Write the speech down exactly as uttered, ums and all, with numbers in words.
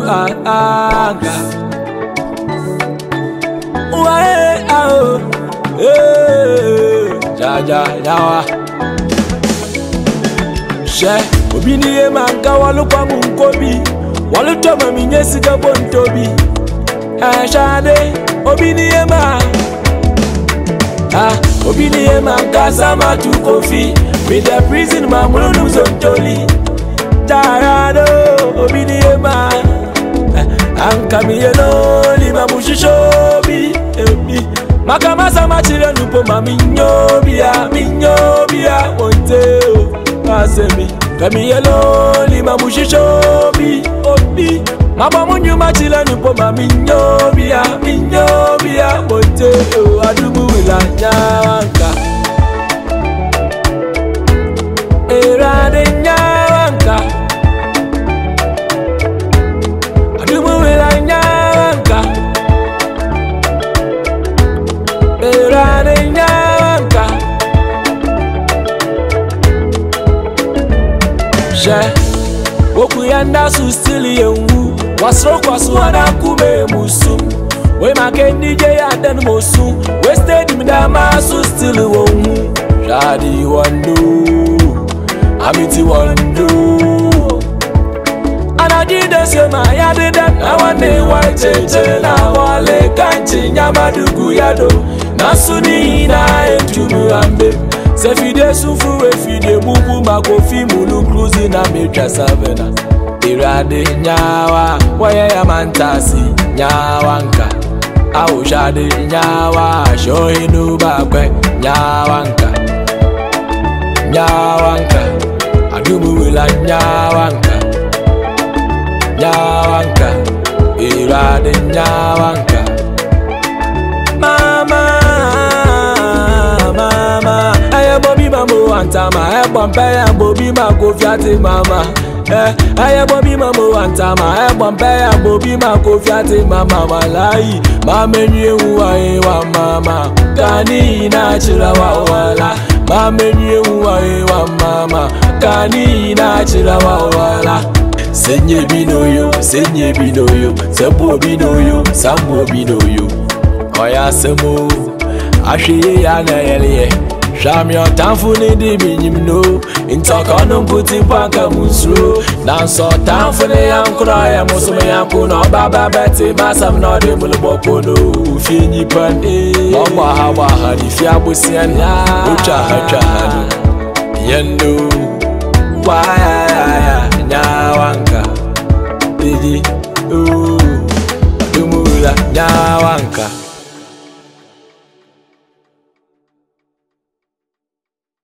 anga. Wae ao, eh, ja ja ja. She, obi ni e manka walu kwa munkobi, walu toma minyesi ka bontobi. Eh shade, obi ni e ma, ah, obi ni e manka sama tu kofi, with the prison mamulu nuzontoli. Tarado, obi ni e ma, anka mi yelo lima mushishobi, ebi. Makamasa machire nupo mami nyobia, mi nyobia, monteo. Asemi, kami yelo lima mushishobi, obi. Mama munyu machile nupo mami nyobia, mi nyobia, monteo. Adubu wila nyawanka, erade nyawanka. Adubu wila nyawanka, erade nyawanka. She, woku yanda su stili yengu, wasro kwa suwana kume musu. We makendi je yaden mosu, we steady midama su stili wongu. Shadi wando, amiti wando. Anajide sema yadida, na wane waicheche na wale kanchi nyamadugu yado. Nasuni ina entumu ambe. Se fide sufu we fide mubu makofi mulu cruising na metra savena. Irade nyawa, waya ya mantasi, nyawanka. Au shade nyawa, shohinu bakwe, nyawanka. Nyawanka, adumu wila nyawanka. Nyawanka, irade nyawanka. Mama, mama, aye bobi mamu antama, aye bompe ya bobi mako fiati mama. Eh, aye bobi mamu antama, aye bompe ya bobi mako fiati mama walai. Mame nyewu aye wa mama, kani na chira wa wala. Mame nyewu aye wa mama, kani na chira wa wala. Senye binoyo, senye binoyo, sebo binoyo, sambo binoyo. Oya semo, ashiye ya na yeliye. Sham your tanfu ni di binyimno. Intoko numputi panka musro. Nanso tanfu ni yankura ya musume yankuno. Baba beti masam no di mulubokono. Ufinyi pande Mama hawa hadi fiabu sianya. Ucha hacha hadu yendo. Waya nyawanka Digi Ooh Dumula nyawanka